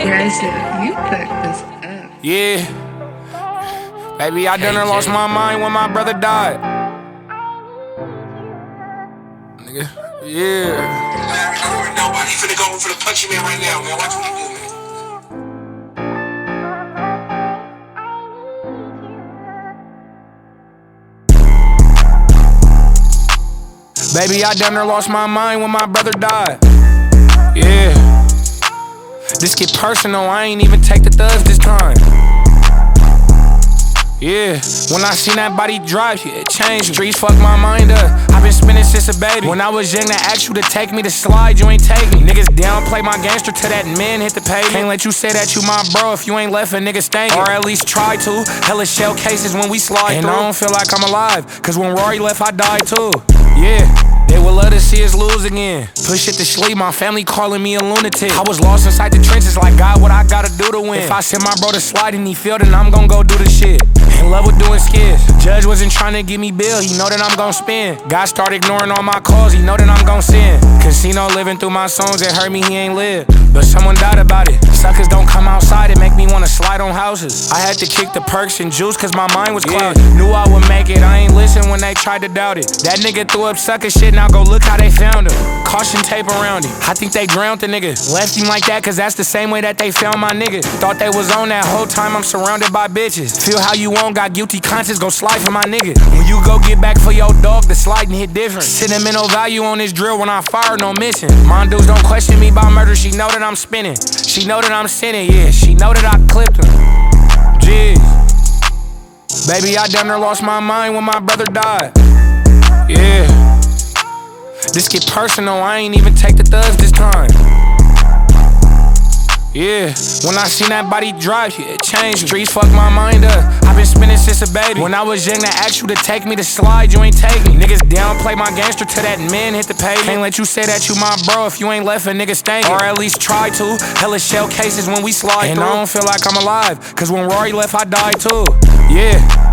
Jason, you fucked this up. Yeah. Baby, I done lost my mind when my brother died. Nigga, yeah. Nobody finna go for the punchy man right now, man. Watch what you do, man. Baby, I done lost my mind when my brother died. Yeah. This get personal, I ain't even take the thugs this time. Yeah, when I seen that body drive, yeah, it changed. Streets fuck my mind up. I been spinning since a baby. When I was young, to ask you to take me to slide, you ain't take me. Niggas downplay my gangster till that man hit the pavement. Can't let you say that you my bro if you ain't left a nigga stankin'. Or at least try to. Hella shell cases when we slide through. And I don't feel like I'm alive, cause when Rory left, I died too. Yeah. They would love to see us lose again. Push it to sleep, my family calling me a lunatic. I was lost inside the trenches like, God, what I gotta do to win? If I send my bro to slide and he failed, then I'm gon' go do the shit. In love with doing skits. Judge wasn't trying to give me bail, he know that I'm gon' spend. God started ignoring all my calls, he know that I'm gon' sin. Casino living through my songs, it hurt me, he ain't live. But someone died about it. Suckers don't come outside, it make me wanna slide on houses. I had to kick the perks and juice cause my mind was clouded. Knew I would make it, I ain't listen when they tried to doubt it. That nigga threw up sucker shit, now go look how they found him. Caution tape around him. I think they drowned the nigga. Left him like that cause that's the same way that they found my nigga. Thought they was on that whole time, I'm surrounded by bitches. Feel how you want, got guilty conscience, go slide for my nigga. When you go get back for your dog, the sliding hit different. Sentimental value on this drill, when I fire, no missing. Mine dudes don't question me about murder, she know that I'm spinning. She know that I'm sinning, yeah, she know that I clipped him. Jeez. Baby, I done lost my mind when my brother died. Yeah. This get personal, I ain't even take the thugs this time. Yeah, when I seen that body drive, yeah, it changed. Streets fuck my mind up. I been spinning since a baby. When I was young, to ask you to take me to slide, you ain't take me. Niggas downplay my gangster till that man hit the pavement. Can't let you say that you my bro if you ain't left a nigga stankin'. Or at least try to. Hella shell cases when we slide through. And I don't feel like I'm alive, cause when Rory left, I died too. Yeah.